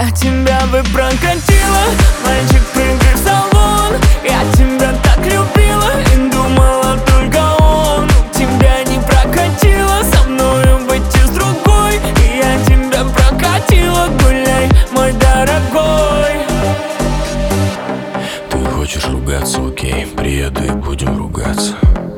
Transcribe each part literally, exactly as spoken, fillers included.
Я тебя бы прокатила, мальчик, прыгай в салон. Я тебя так любила и думала только он. Тебя не прокатило, со мною быть и с другой. И я тебя прокатила, гуляй, мой дорогой. Ты хочешь ругаться, окей, приеду и будем ругаться.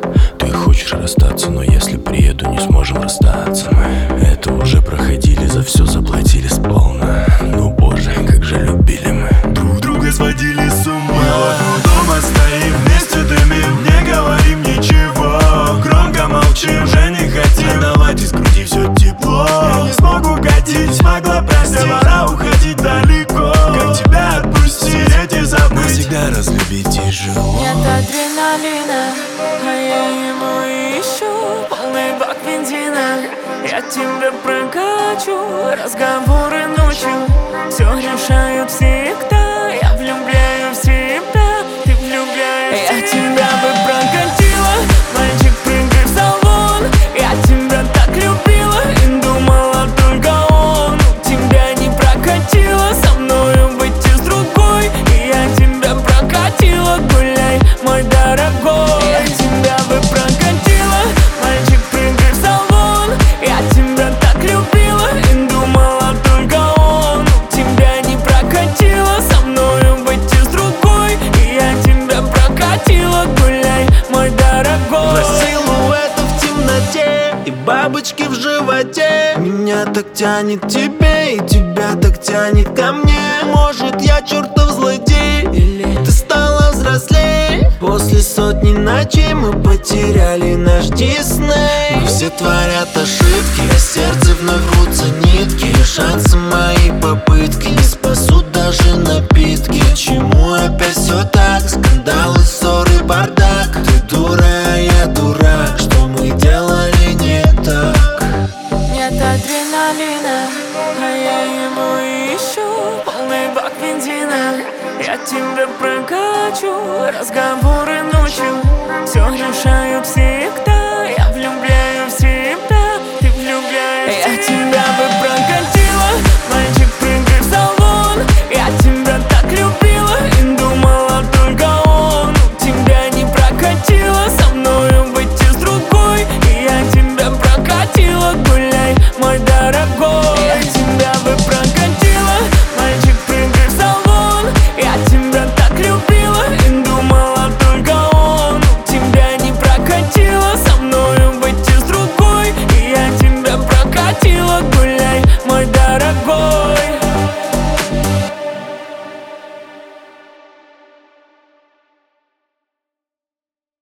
Ты хочешь расстаться, но если приеду, не сможем расстаться. Мы это уже проходили, за все заплатили сполна. Ну боже, как же любили мы. Друг друга сводили с ума. Мы дома стоим вместе, дымим, не говорим ничего. Громко молчим, уже не хотим. Давай из груди все тепло. Я не смогу угодить, смогла простить. Пора уходить далеко. Как тебя отпустить, эти забыть, навсегда разлюбить тяжело. Нет адреналина, а я ему ищу полный бак бензина. Я тебя прокачу, разговоры ночью все решают всегда. Я влюбляю в себя, ты влюбляешься. Я тебя бы прокатила, мальчик, прыгай в салон. Я тебя так любила и думала только он. Тебя не прокатило, со мною быть и с другой. И я тебя прокатила, гуляй, мой дорогой. Я тебя бы прокатила, мальчик, прыгай в салон. Я тебя так любила и думала только он. Тебя не прокатило, со мною быть и с другой. И я тебя прокатила, гуляй, мой дорогой. Два силуэта в темноте и бабочки в животе. Меня так тянет к тебе, и тебя так тянет ко мне. Может, я чертов злодей, или ты стала взрослей? После сотни ночей мы потеряли наш Дисней. Мы все творят ошибки, а сердце вновь рвутся нитки. Решатся мои попытки, не спасут даже напитки. Почему опять все так? Скандалы, ссоры, бардак. Ты дура, а я дурак. Что мы делали не так? Нет адреналина, а я ему ищу полный бак бензина. Я тебя прокачу, разговоры ночью все решают все.